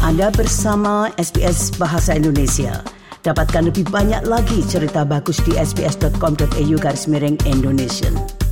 Anda bersama SBS Bahasa Indonesia. Dapatkan lebih banyak lagi cerita bagus di sbs.com.au/Indonesian.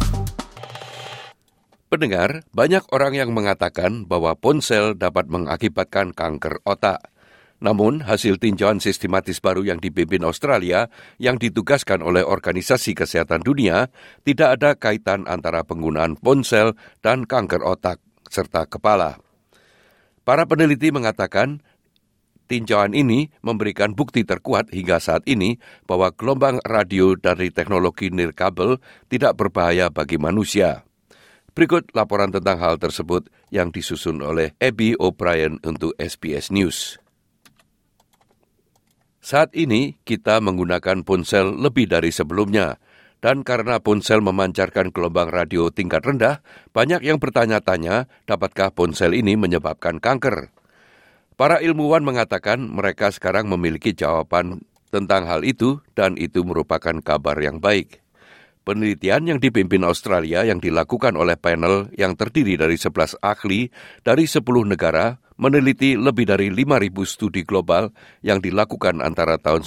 Pendengar, banyak orang yang mengatakan bahwa ponsel dapat mengakibatkan kanker otak. Namun, hasil tinjauan sistematis baru yang dipimpin Australia yang ditugaskan oleh Organisasi Kesehatan Dunia tidak ada kaitan antara penggunaan ponsel dan kanker otak serta kepala. Para peneliti mengatakan tinjauan ini memberikan bukti terkuat hingga saat ini bahwa gelombang radio dari teknologi nirkabel tidak berbahaya bagi manusia. Berikut laporan tentang hal tersebut yang disusun oleh Abby O'Brien untuk SBS News. Saat ini kita menggunakan ponsel lebih dari sebelumnya, dan karena ponsel memancarkan gelombang radio tingkat rendah, banyak yang bertanya-tanya dapatkah ponsel ini menyebabkan kanker. Para ilmuwan mengatakan mereka sekarang memiliki jawaban tentang hal itu dan itu merupakan kabar yang baik. Penelitian yang dipimpin Australia yang dilakukan oleh panel yang terdiri dari 11 ahli dari 10 negara meneliti lebih dari 5.000 studi global yang dilakukan antara tahun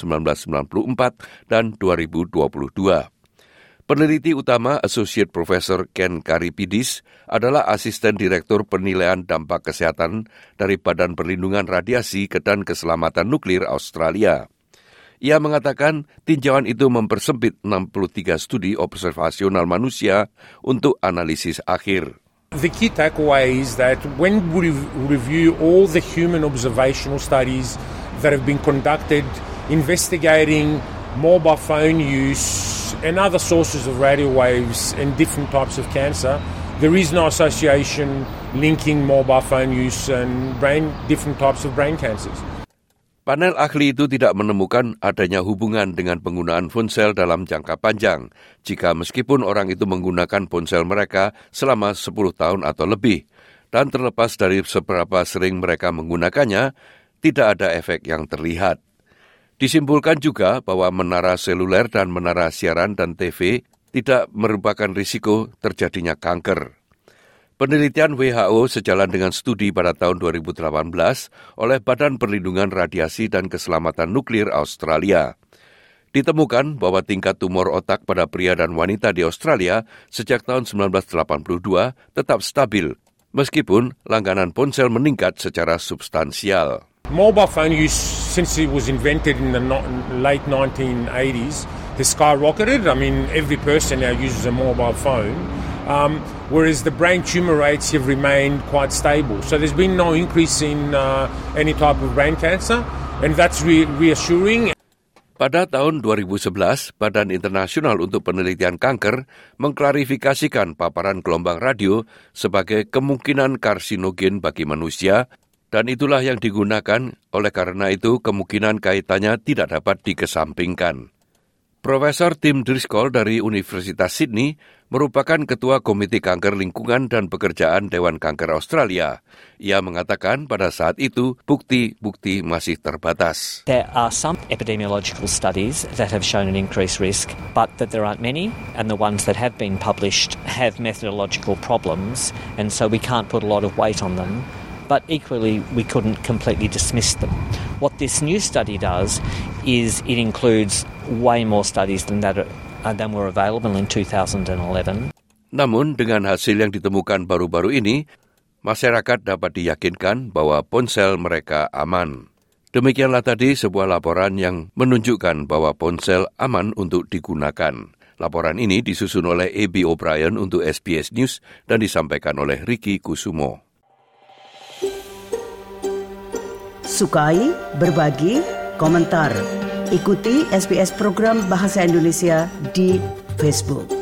1994 dan 2022. Peneliti utama Associate Professor Ken Karipidis adalah asisten direktur penilaian dampak kesehatan dari Badan Perlindungan Radiasi dan Keselamatan Nuklir Australia. Ia mengatakan tinjauan itu mempersempit 63 studi observasional manusia untuk analisis akhir. The key takeaway is that when we review all the human observational studies that have been conducted investigating mobile phone use and other sources of radio waves and different types of cancer, there is no association linking mobile phone use and different types of brain cancers. Panel ahli itu tidak menemukan adanya hubungan dengan penggunaan ponsel dalam jangka panjang, jika meskipun orang itu menggunakan ponsel mereka selama 10 tahun atau lebih, dan terlepas dari seberapa sering mereka menggunakannya, tidak ada efek yang terlihat. Disimpulkan juga bahwa menara seluler dan menara siaran dan TV tidak merupakan risiko terjadinya kanker. Penelitian WHO sejalan dengan studi pada tahun 2018 oleh Badan Perlindungan Radiasi dan Keselamatan Nuklir Australia. Ditemukan bahwa tingkat tumor otak pada pria dan wanita di Australia sejak tahun 1982 tetap stabil, meskipun langganan ponsel meningkat secara substansial. Mobile phone use, since it was invented in the late 1980s, has skyrocketed. I mean, every person now uses a mobile phone. Whereas the brain tumour rates have remained quite stable. So there's been no increase in any type of brain cancer, and that's reassuring. Pada tahun 2011, Badan Internasional untuk Penelitian Kanker mengklarifikasikan paparan gelombang radio sebagai kemungkinan karsinogen bagi manusia, dan itulah yang digunakan, oleh karena itu kemungkinan kaitannya tidak dapat dikesampingkan. Profesor Tim Driscoll dari Universitas Sydney merupakan Ketua Komite Kanker Lingkungan dan Pekerjaan Dewan Kanker Australia. Ia mengatakan pada saat itu bukti-bukti masih terbatas. There are some epidemiological studies that have shown an increased risk, but that there aren't many, and the ones that have been published have methodological problems, and so we can't put a lot of weight on them. But equally, we couldn't completely dismiss them. What this new study does is it includes way more studies than were available in 2011. Namun, dengan hasil yang ditemukan baru-baru ini, masyarakat dapat diyakinkan bahwa ponsel mereka aman. Demikianlah tadi sebuah laporan yang menunjukkan bahwa ponsel aman untuk digunakan. Laporan ini disusun oleh Abby O'Brien untuk SBS News dan disampaikan oleh Ricky Kusumo. Sukai, berbagi, komentar. Ikuti SBS program Bahasa Indonesia di Facebook.